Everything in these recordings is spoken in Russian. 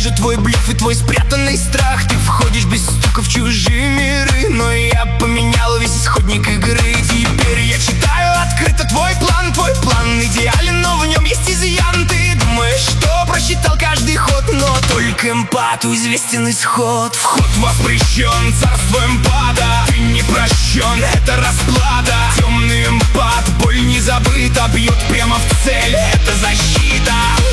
же твой блеф и твой спрятанный страх. Ты входишь без стука в чужие миры, но я поменял весь исходник игры. Теперь я читаю открыто твой план идеален, но в нем есть изъян. Ты думаешь, что просчитал каждый ход, но только эмпату известен исход. Вход воспрещен, царство эмпата. Ты не прощен, это расплата. Темный эмпат, боль не забыта, бьет прямо в цель, это защита.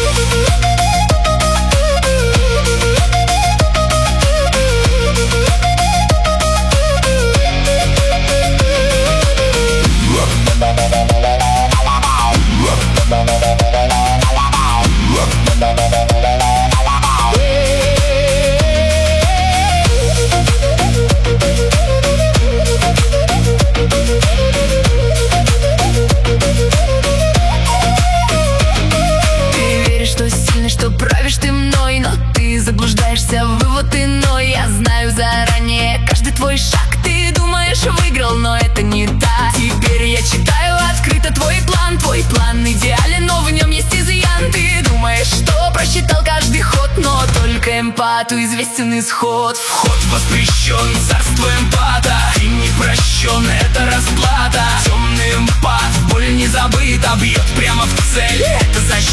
Что правишь ты мной, но ты заблуждаешься, вывод иной. Я знаю заранее каждый твой шаг. Ты думаешь, выиграл, но это не так. Теперь я читаю открыто твой план идеален, но в нем есть изъян. Ты думаешь, что просчитал каждый ход, но только эмпату известен исход. Вход воспрещен, царство эмпата. Ты не прощен, это расплата. Темный эмпат, боль не забыта, бьет прямо в цель, это защита.